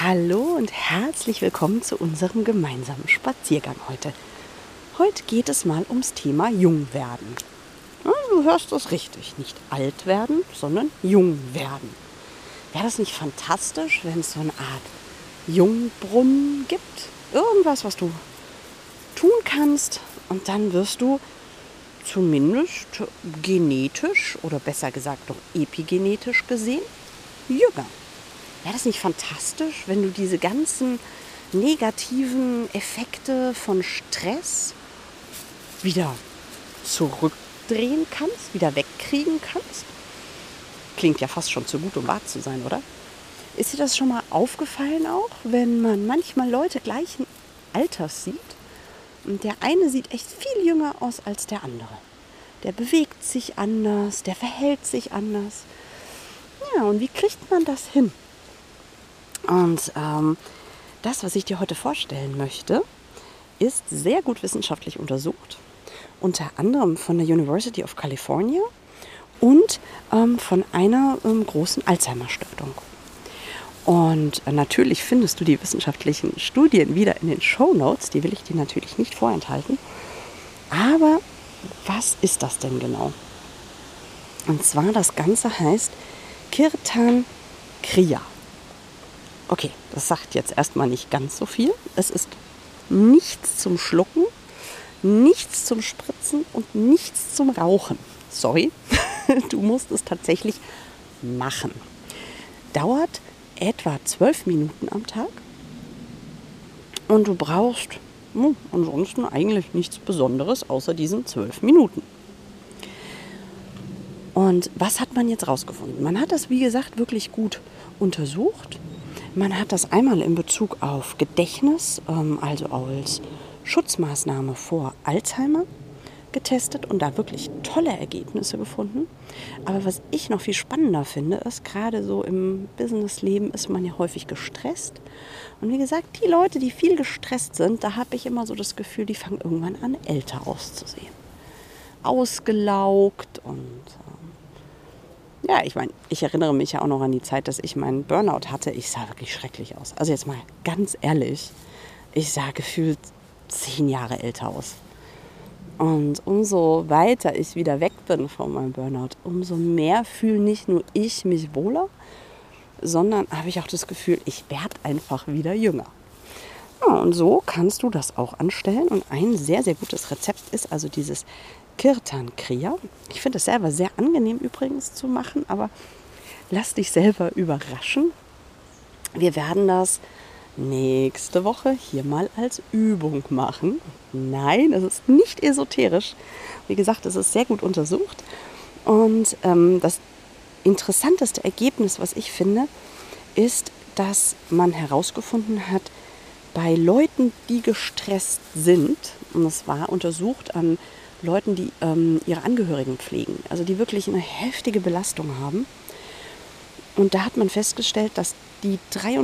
Hallo und herzlich willkommen zu unserem gemeinsamen Spaziergang heute. Heute geht es mal ums Thema Jungwerden. Ja, du hörst es richtig, nicht alt werden, sondern jung werden. Wäre das nicht fantastisch, wenn es so eine Art Jungbrunnen gibt? Irgendwas, was du tun kannst und dann wirst du zumindest genetisch oder besser gesagt noch epigenetisch gesehen jünger. Wäre das nicht fantastisch, wenn du diese ganzen negativen Effekte von Stress wieder zurückdrehen kannst, wieder wegkriegen kannst? Klingt ja fast schon zu gut, um wahr zu sein, oder? Ist dir das schon mal aufgefallen auch, wenn man manchmal Leute gleichen Alters sieht? Und der eine sieht echt viel jünger aus als der andere. Der bewegt sich anders, der verhält sich anders. Ja, und wie kriegt man das hin? Und das, was ich dir heute vorstellen möchte, ist sehr gut wissenschaftlich untersucht. Unter anderem von der University of California und von einer großen Alzheimer-Stiftung. Und natürlich findest du die wissenschaftlichen Studien wieder in den Shownotes. Die will ich dir natürlich nicht vorenthalten. Aber was ist das denn genau? Und zwar das Ganze heißt Kirtan Kriya. Okay, das sagt jetzt erstmal nicht ganz so viel. Es ist nichts zum Schlucken, nichts zum Spritzen und nichts zum Rauchen. Sorry, du musst es tatsächlich machen. Dauert etwa 12 Minuten am Tag und du brauchst ansonsten eigentlich nichts Besonderes außer diesen 12 Minuten. Und was hat man jetzt rausgefunden? Man hat das, wie gesagt, wirklich gut untersucht. Man hat das einmal in Bezug auf Gedächtnis, also als Schutzmaßnahme vor Alzheimer getestet und da wirklich tolle Ergebnisse gefunden. Aber was ich noch viel spannender finde, ist, gerade so im Businessleben ist man ja häufig gestresst. Und wie gesagt, die Leute, die viel gestresst sind, da habe ich immer so das Gefühl, die fangen irgendwann an, älter auszusehen. Ausgelaugt und ja, ich meine, ich erinnere mich ja auch noch an die Zeit, dass ich meinen Burnout hatte. Ich sah wirklich schrecklich aus. Also jetzt mal ganz ehrlich, ich sah gefühlt 10 Jahre älter aus. Und umso weiter ich wieder weg bin von meinem Burnout, umso mehr fühle nicht nur ich mich wohler, sondern habe ich auch das Gefühl, ich werde einfach wieder jünger. Ja, und so kannst du das auch anstellen. Und ein sehr, sehr gutes Rezept ist also dieses Kirtan Kriya. Ich finde es selber sehr angenehm übrigens zu machen, aber lass dich selber überraschen. Wir werden das nächste Woche hier mal als Übung machen. Nein, es ist nicht esoterisch. Wie gesagt, es ist sehr gut untersucht. Und das interessanteste Ergebnis, was ich finde, ist, dass man herausgefunden hat, bei Leuten, die gestresst sind, und es war untersucht an Leuten, die ihre Angehörigen pflegen, also die wirklich eine heftige Belastung haben. Und da hat man festgestellt, dass die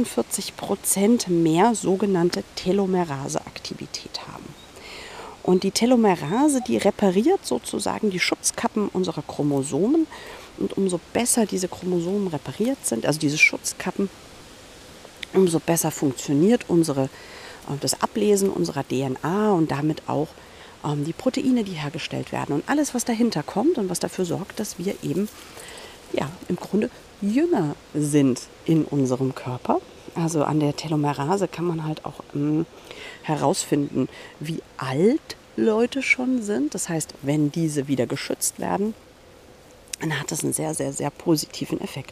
43% mehr sogenannte Telomerase-Aktivität haben. Und die Telomerase, die repariert sozusagen die Schutzkappen unserer Chromosomen. Und umso besser diese Chromosomen repariert sind, also diese Schutzkappen, umso besser funktioniert das Ablesen unserer DNA und damit auch die Proteine, die hergestellt werden. Und alles, was dahinter kommt und was dafür sorgt, dass wir eben im Grunde jünger sind in unserem Körper. Also an der Telomerase kann man halt auch herausfinden, wie alt Leute schon sind. Das heißt, wenn diese wieder geschützt werden, dann hat das einen sehr, sehr, sehr positiven Effekt.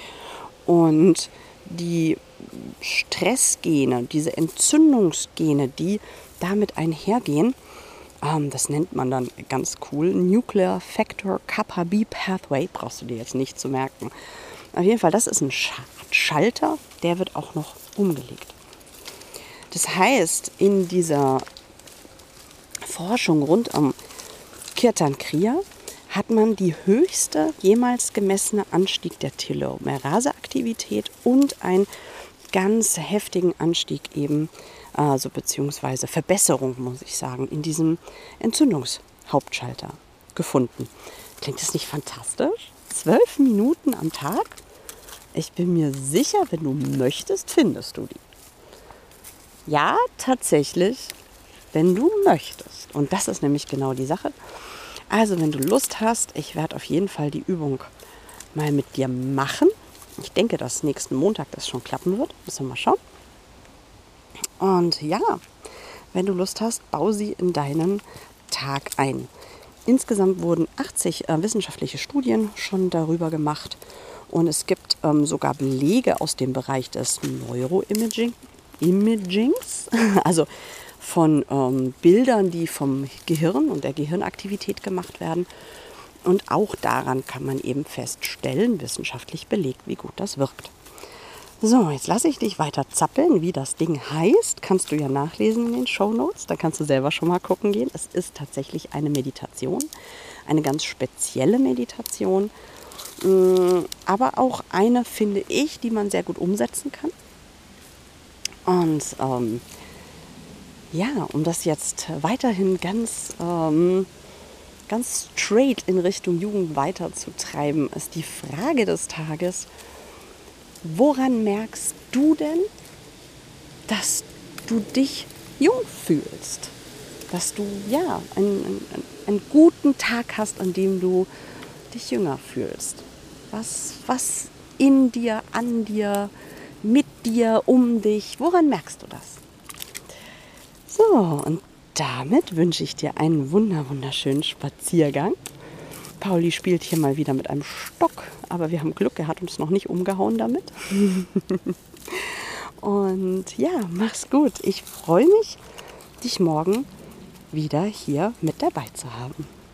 Und die Stressgene, diese Entzündungsgene, die damit einhergehen, das nennt man dann ganz cool Nuclear Factor Kappa B Pathway, brauchst du dir jetzt nicht zu merken. Auf jeden Fall, das ist ein Schalter, der wird auch noch umgelegt. Das heißt, in dieser Forschung rund um Kirtan Kriya hat man die höchste jemals gemessene Anstieg der Telomerase-Aktivität und einen ganz heftigen Anstieg eben, also beziehungsweise Verbesserung, muss ich sagen, in diesem Entzündungshauptschalter gefunden. Klingt das nicht fantastisch? 12 Minuten am Tag Ich bin mir sicher, wenn du möchtest, findest du die. Ja, tatsächlich, wenn du möchtest. Und das ist nämlich genau die Sache. Also wenn du Lust hast, ich werde auf jeden Fall die Übung mal mit dir machen. Ich denke, dass nächsten Montag das schon klappen wird. Müssen wir mal schauen. Und ja, wenn du Lust hast, bau sie in deinen Tag ein. Insgesamt wurden 80 wissenschaftliche Studien schon darüber gemacht. Und es gibt sogar Belege aus dem Bereich des Neuroimagings, also von Bildern, die vom Gehirn und der Gehirnaktivität gemacht werden. Und auch daran kann man eben feststellen, wissenschaftlich belegt, wie gut das wirkt. So, jetzt lasse ich dich weiter zappeln, wie das Ding heißt. Kannst du ja nachlesen in den Shownotes. Da kannst du selber schon mal gucken gehen. Es ist tatsächlich eine Meditation, eine ganz spezielle Meditation. Aber auch eine, finde ich, die man sehr gut umsetzen kann. Und ja, um das jetzt weiterhin ganz straight in Richtung Jugend weiterzutreiben, ist die Frage des Tages: Woran merkst du denn, dass du dich jung fühlst? Dass du ja einen guten Tag hast, an dem du dich jünger fühlst? Was in dir, an dir, mit dir, um dich, woran merkst du das? So, und damit wünsche ich dir einen wunderschönen Spaziergang. Pauli spielt hier mal wieder mit einem Stock, aber wir haben Glück, er hat uns noch nicht umgehauen damit. Und ja, mach's gut. Ich freue mich, dich morgen wieder hier mit dabei zu haben.